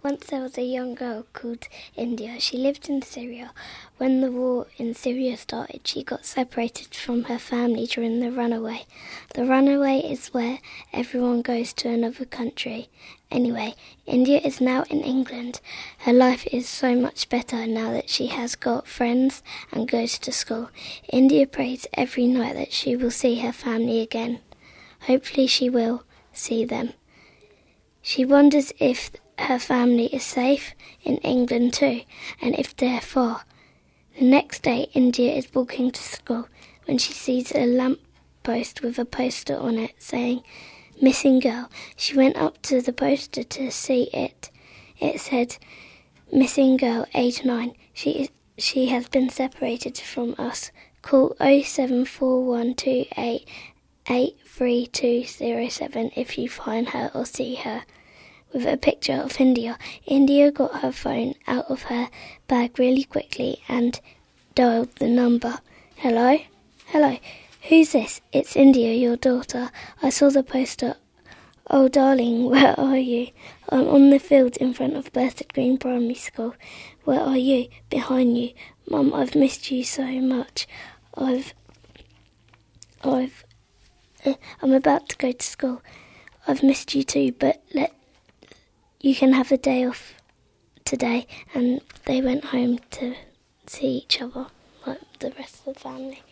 Once there was a young girl called India. She lived in Syria. When the war in Syria started, she got separated from her family during the runaway. The runaway is where everyone goes to another country. Anyway, India is now in England. Her life is so much better now that she has got friends and goes to school. India prays every night that she will see her family again. Hopefully she will see them. She wonders if her family is safe in England too, and if they're far. The next day, India is walking to school when she sees a lamp post with a poster on it saying, "Missing girl." She went up to the poster to see it. It said, "Missing girl, age 9. She has been separated from us. Call 07412883207 if you find her or see her." With a picture of India. India got her phone out of her bag really quickly and dialed the number. Hello? Hello. Who's this? It's India, your daughter. I saw the poster. Oh, darling, where are you? I'm on the field in front of Burstead Green Primary School. Where are you? Behind you. Mum, I've missed you so much. I'm about to go to school. I've missed you too, but you can have a day off today. And they went home to see each other like the rest of the family.